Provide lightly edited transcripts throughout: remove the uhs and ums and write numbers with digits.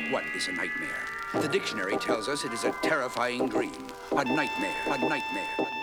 What is a nightmare? The dictionary tells us it is a terrifying dream. A nightmare, a nightmare, a nightmare.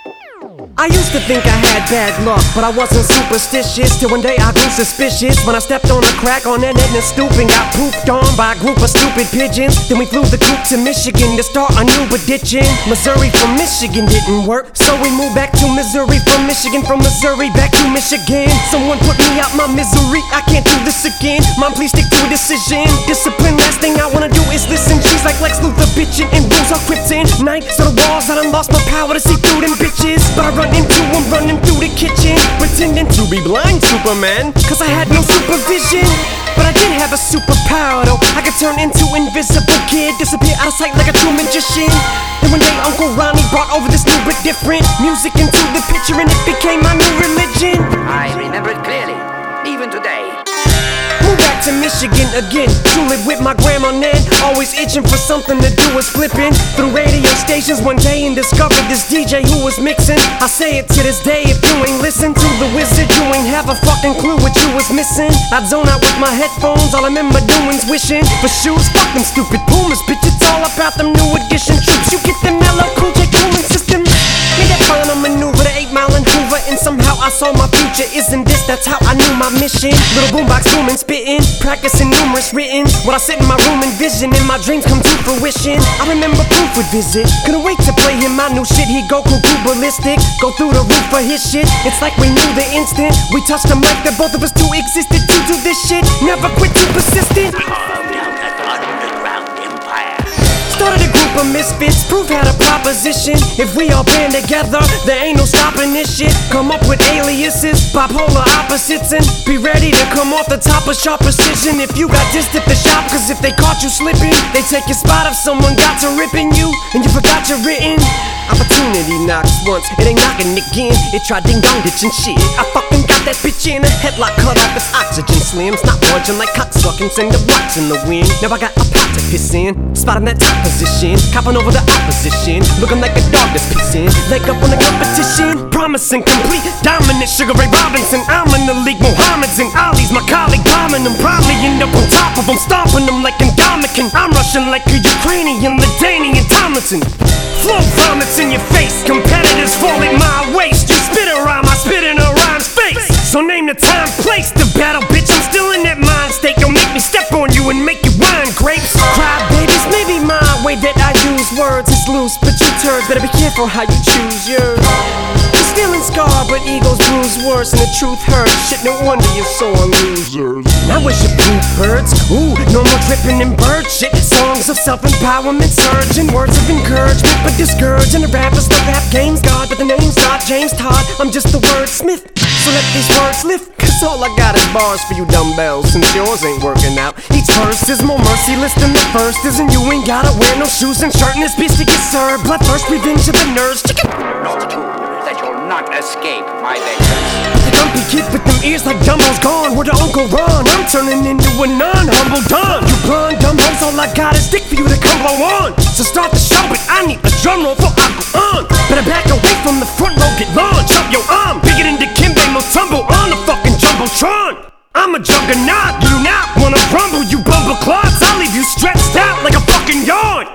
I used to think I had bad luck, but I wasn't superstitious. Till one day I grew suspicious when I stepped on a crack on that net and stooped and got pooped on by a group of stupid pigeons. Then we flew the coop to Michigan to start a new addiction. Missouri from Michigan didn't work, so we moved back to Missouri from Missouri back to Michigan. Someone put me out my misery, I can't do this again. Mom, please stick to a decision. Discipline, last thing I wanna do is listen. She's like Lex Luthor bitching and rules are kryptonite. So the walls, I done lost my power to see through them bitches. But I run into them running through the kitchen, pretending to be blind Superman, cause I had no supervision. But I did have a superpower though. I could turn into Invisible Kid, disappear out of sight like a true magician. Then one day Uncle Ronnie brought over this new but different music into the picture, and it became my new religion. I remember it clearly, even today. Moved back to Michigan again, to live with my grandma Nan. Always itching for something to do was flipping through radio stations one day and discovered this DJ who was mixing. I say it to this day, if you ain't listen to the wizard, you ain't have a fucking clue what you was missing. I'd zone out with my headphones, all I remember doing's wishing for shoes. Fuck them stupid Pumas, bitch, it's all about them new edition troops. You get the mellow Cool J cooling system. Made that final maneuver to 8 Mile and Hoover, and somehow I saw my future. Isn't this, that's how I knew my mission. Little boombox booming, spitting, practicing numerous written. When I sit in my room envisioning my dreams come to fruition. I remember Proof would visit, couldn't wait to play him my new shit. He'd go cuckoo ballistic, go through the roof for his shit. It's like we knew the instant we touched the mic that both of us two existed to do this shit. Never quit, too persistent. Carved out an underground empire. Started a group of misfits, Proof had a proposition. If we all band together, there ain't no stopping this shit. Come up with aliases, bipolar opposites, and be ready to come off the top of sharp precision. If you got dissed at the shop, cause if they caught you slipping, they take your spot if someone got to ripping you, and you forgot your written. Opportunity knocks once, it ain't knocking again. It tried ding dong ditching shit. I fucking got that bitch in a headlock, cut off its oxygen slims. Not budging like cocksucking, send the blocks in the wind. Now I got a pot to piss in, spotting that top position, copping over the opposition, looking like a dog that's pissing. Leg up on the competition, promising complete dominance. Sugar Ray Robinson, I'm in the league. Mohammed's and Ali's my colleague, bombing them. Probably end up on top of them, stomping them like Indomitian. I'm rushing like a Ukrainian, Ladanian Tomlinson. Flow vomits in your face, competitors fall at my waist. You spit a rhyme, I spit in a rhyme's face. So name the time, place the battle, bitch. I'm still in that mind state. Don't make me step on you and make you wine grapes. Cry babies, maybe my way that I use words is loose, but you turds better be careful how you choose yours. You're feeling scarred, but egos bruise worse, and the truth hurts. Shit, no wonder you're sore losers. Now where's your poop birds? Ooh, no more dripping in bird shit. Songs of self-empowerment, surging words of encouragement, but discouraging the rappers. The rap game's God, but the name's not James Todd. I'm just the wordsmith, so let these words lift. Cause all I got is bars for you dumbbells, since yours ain't working out. Each verse is more merciless than the first is, and you ain't gotta wear no shoes and shirt in this beast to get served. Blood first, revenge of the nerds. Chicken. Know too that you'll not escape my vengeance. The dumpy kid with them ears like Dumbo's gone. Where the Uncle Ron? I'm turning into a non-humble don. You blonde dumb hoes, all I got is dick for you to come blow on. So start the show, but I need a drum roll before I go on. Better back away from the front row, get launched. Up your arm, bigger than Dikembe Mutombo on the fucking Jumbotron. I'm a juggernaut, you not wanna rumble, you bumble clots. I'll leave you stretched out like a fucking yard.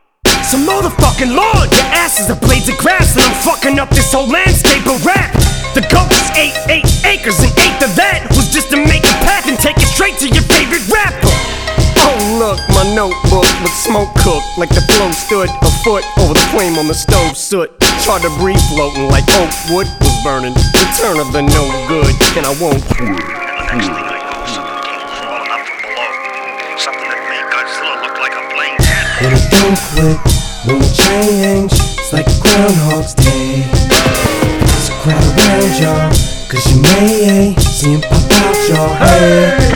So motherfucking Lord, your ass is a blades of grass, and I'm fucking up this whole landscape of rap. The goat is 8 acres, and 8th of that was just to make a path and take it straight to your favorite rapper. Oh look, my notebook with smoke cooked, like the flow stood a foot over the flame on the stove soot. Tried to breathe floating like oak wood was burning. Return of the no good, and I won't quit. And the next thing I know, something came crawling up from below. Something that made Godzilla look like a plain cat. And it don't quit, won't change. It's like Groundhog's Day. So crowd around y'all, cause you may see him pop out your head.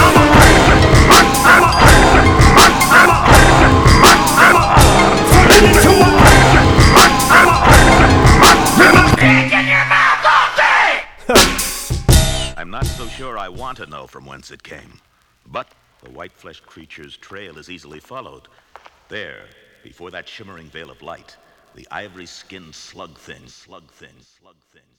I'm not so sure I want to know from whence it came, but the white-fleshed creature's trail is easily followed. There, before that shimmering veil of light, the ivory-skinned slug thing.